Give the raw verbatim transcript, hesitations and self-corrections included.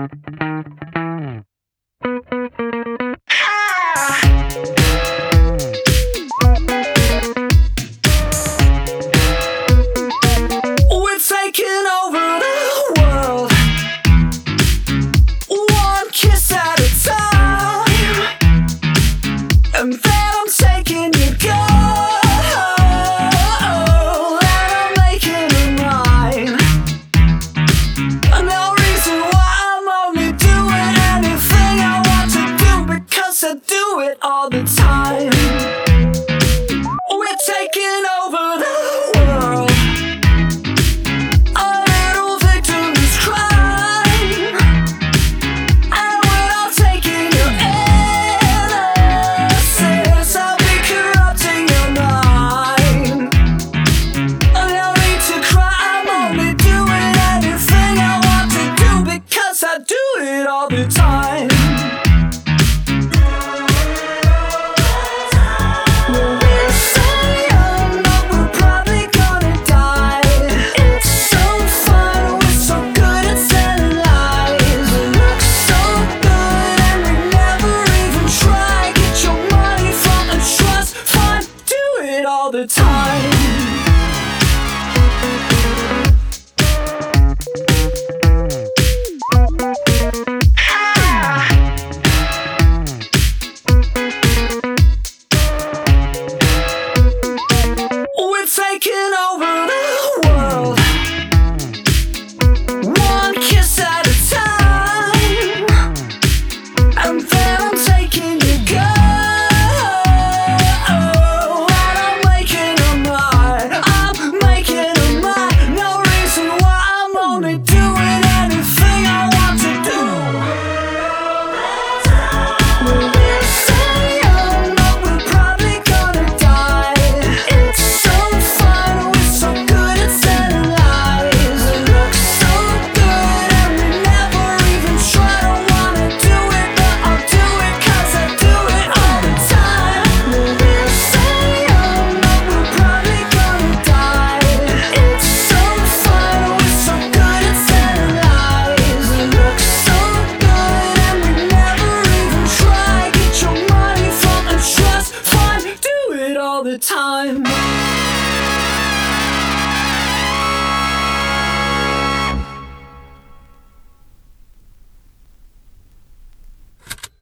We're taking over the world, one kiss at a time, and then I'm taking you girl, and I'm making it mine. No reason why I'm only doing anything I want to do, because I do it all the time. We're taking over the world, a little victim is crying, and we're all taking your innocence. I'll be corrupting your mind. No need to cry, I'm only doing anything I want to do, because I do it all the time. We're so young, but we're probably gonna die. It's so fun, we're so good at telling lies. It looks so good and we never even try. Get your money from a trust fund, do it all the time. We're taking over the world, one kiss at a time, and then I'm taking you girl, and I'm making a mine. I'm making a mine. No reason why I'm only doing anything I want to do. We're so young, but we're probably gonna die. It's so fun, we're so good at telling lies. It looks so good and we never even try. Don't wanna do it, but I'll do it, 'cause I do it all the time. We're so young, but we're probably gonna die. It's so fun, we're so good at telling lies. It looks so good and we never even try. Get your money from a trust fund, do it all the time.